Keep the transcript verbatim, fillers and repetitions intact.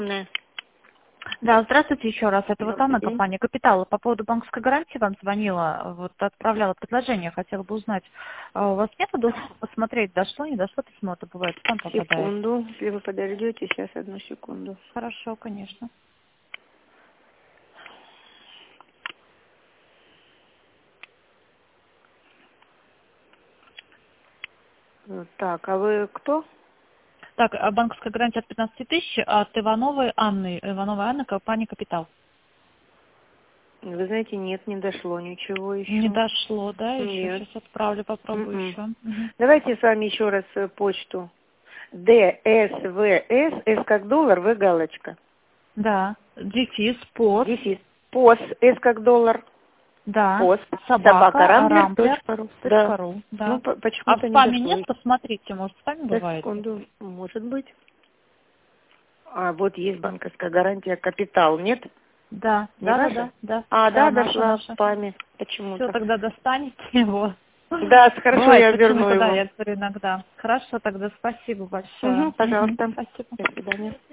Да. Да, здравствуйте еще раз. Это вот Добрый Анна, день. компания «Капитал». По поводу банковской гарантии вам звонила, вот отправляла предложение, хотела бы узнать. А у вас нет доступа посмотреть, дошло, не дошло письмо, это бывает, спам попадает. Секунду, если вы подождете, сейчас одну секунду. Хорошо, конечно. Вот так, а вы кто? Так, а банковская гарантия от пятнадцати тысяч от Ивановой Анны. Ивановой Анны, компания «Капитал». Вы знаете, нет, не дошло ничего Не еще. дошло, да, еще? Нет. Сейчас отправлю, попробую М-м. еще. Мгм. Давайте с вами еще раз э, почту. Д С В С, С как доллар, В галочка. Да, дефис, пост, Дефис. Пос, С как доллар. да, Пост. Собака, собака, рамблер рамблер точка ру. Да. точка ру, Ну, да. по- А в почему-то не спаме дошло. нет? Посмотрите, может, в спаме Сейчас, бывает. секунду, может быть. А, вот есть банковская гарантия «Капитал», нет? Да, Не да, да, ваша? да, да, А, да, да, наша, дошла в наша. спаме Все, почему-то. тогда достанете его. Да, хорошо, Бывает, я верну почему-то, да, его. я говорю иногда. Хорошо, тогда спасибо Угу, большое. Мгм, пожалуйста. спасибо. До свидания.